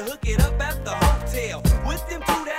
hook it up at the hotel. With them two